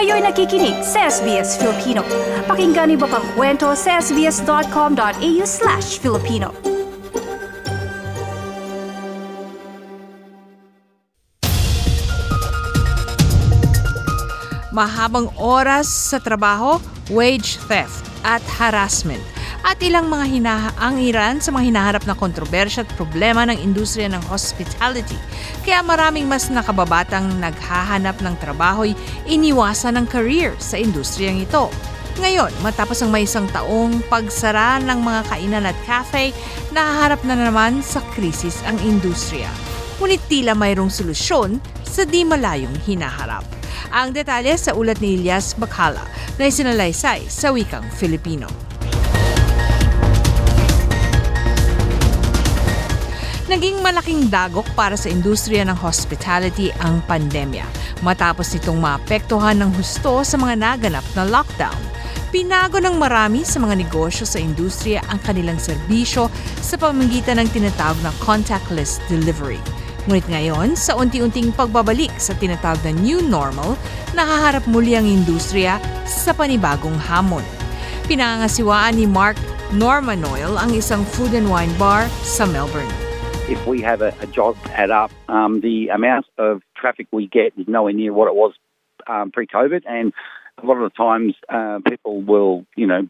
Kayo'y nakikinig sa SBS Filipino. Pakinggan niyo pa ang kwento sa sbs.com.au/Filipino. Mahabang oras sa trabaho, wage theft at harassment at ilang mga hinahangiran sa mga hinaharap na kontrobersya at problema ng industriya ng hospitality. Kaya maraming mas nakababatang naghahanap ng trabaho'y iniwasan ng career sa industriyang ito. Ngayon, matapos ang may isang taong pagsara ng mga kainan at cafe, nahaharap na naman sa krisis ang industriya. Ngunit tila mayroong solusyon sa di malayong hinaharap. Ang detalye sa ulat ni Elias Bacala na isinalaysay sa wikang Filipino. Naging malaking dagok para sa industriya ng hospitality ang pandemya matapos nitong maapektuhan ng husto sa mga naganap na lockdown. Pinago ng marami sa mga negosyo sa industriya ang kanilang serbisyo sa pamamagitan ng tinatawag na contactless delivery. Ngunit ngayon, sa unti-unting pagbabalik sa tinatawag na new normal, nakaharap muli ang industriya sa panibagong hamon. Pinangangasiwaan ni Mark Normanoil ang isang food and wine bar sa Melbourne. If we have a job add up, the amount of traffic we get is nowhere near what it was pre-COVID, and a lot of the times people will, send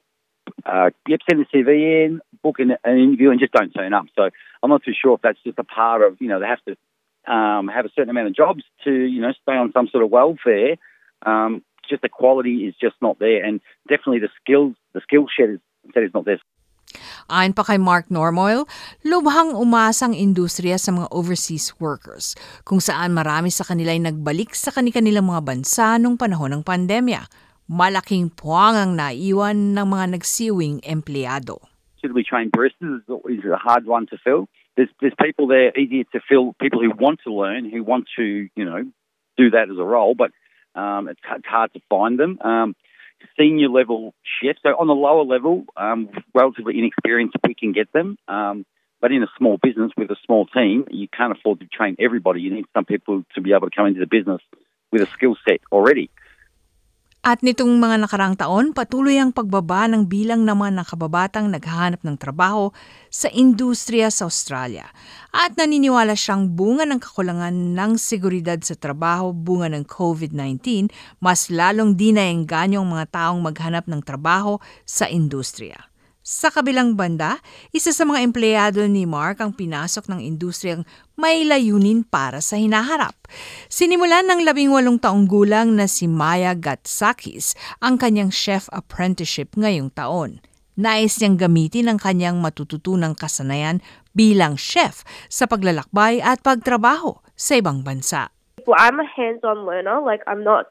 the CV in, book an interview, and just don't turn up. So I'm not too sure if that's just a part of, they have to have a certain amount of jobs to, stay on some sort of welfare. Just the quality is just not there, and definitely the skill set is not there. Ayon pa kay Mark Normoil, lubhang umasang industriya sa mga overseas workers, kung saan marami sa kanila ay nagbalik sa kanilang mga bansa nung panahon ng pandemya. Malaking puwang ang naiwan ng mga nagsiuwing empleyado. Suitably trained baristas is a hard one to fill. There's people there easier to fill, people who want to learn, who want to, do that as a role, but it's hard to find them. Senior level chefs, so on the lower level, relatively inexperienced, we can get them. But in a small business with a small team, you can't afford to train everybody. You need some people to be able to come into the business with a skill set already. At nitong mga nakaraang taon, patuloy ang pagbaba ng bilang ng mga nakababatang naghahanap ng trabaho sa industriya sa Australia. At naniniwala siyang bunga ng kakulangan ng seguridad sa trabaho, bunga ng COVID-19, mas lalong di naengganyo ang mga taong maghanap ng trabaho sa industriya. Sa kabilang banda, isa sa mga empleyado ni Mark ang pinasok ng industriyang may layunin para sa hinaharap. Sinimulan ng 18 taong gulang na si Maya Gatsakis ang kanyang chef apprenticeship ngayong taon. Nais niyang gamitin ang kanyang matututunang kasanayan bilang chef sa paglalakbay at pagtrabaho sa ibang bansa. Well, I'm a hands-on learner, I'm not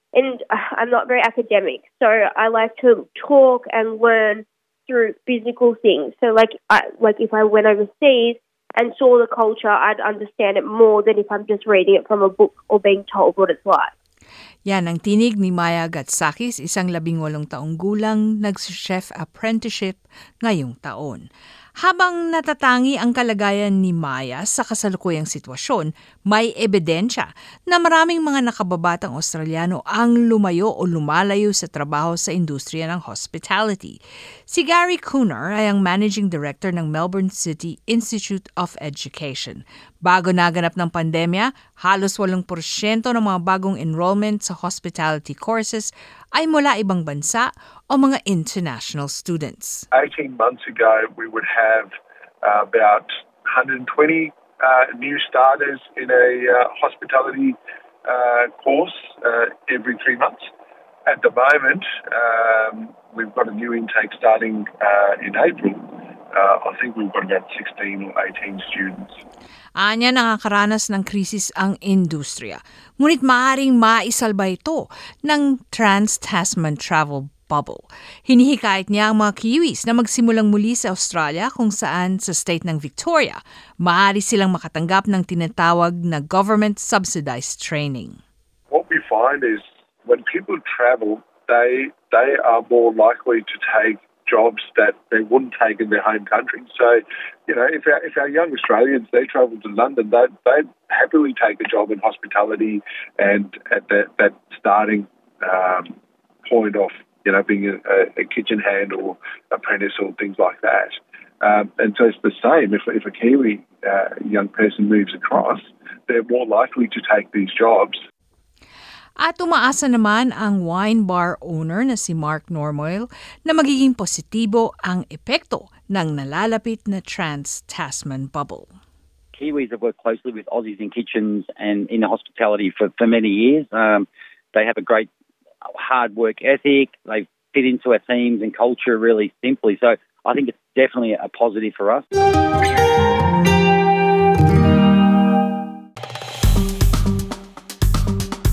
very academic, so I like to talk and learn through physical things. So if I went overseas and saw the culture, I'd understand it more than if I'm just reading it from a book or being told what it's like. Yan ang tinig ni Maya Gatsakis, isang 18 taong gulang nag-chef apprenticeship ngayong taon. Habang natatangi ang kalagayan ni Maya sa kasalukuyang sitwasyon, may ebidensya na maraming mga nakababatang Australiano ang lumayo o lumalayo sa trabaho sa industriya ng hospitality. Si Gary Cooner ay ang Managing Director ng Melbourne City Institute of Education. Bago naganap ng pandemya, halos 8% ng mga bagong enrollment sa hospitality courses ay mula ibang bansa o mga international students. 18 months ago, we would have about 120 new starters in a hospitality course every 3 months. At the moment, we've got a new intake starting in April. I think we've got about 16 or 18 students. Anya nakakaranas ng krisis ang industriya. Ngunit maaaring maisalba ito ng Trans-Tasman Travel Bubble. Hinihikayat niya ang mga Kiwis na magsimulang muli sa Australia kung saan sa state ng Victoria, maaari silang makatanggap ng tinatawag na government-subsidized training. What we find is when people travel, they are more likely to take jobs that they wouldn't take in their home country. So, if our young Australians, they travel to London, they'd happily take a job in hospitality and at that starting point of, being a kitchen hand or apprentice or things like that. And so it's the same. If a Kiwi young person moves across, they're more likely to take these jobs. At umaasa naman ang wine bar owner na si Mark Normoyle na magiging positibo ang epekto ng nalalapit na Trans-Tasman bubble. Kiwis have worked closely with Aussies in kitchens and in hospitality for many years. They have a great hard work ethic. They fit into our teams and culture really simply. So I think it's definitely a positive for us.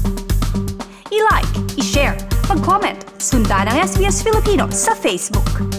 I-like, i-share, mag-comment, sundan ang SBS Filipino sa Facebook.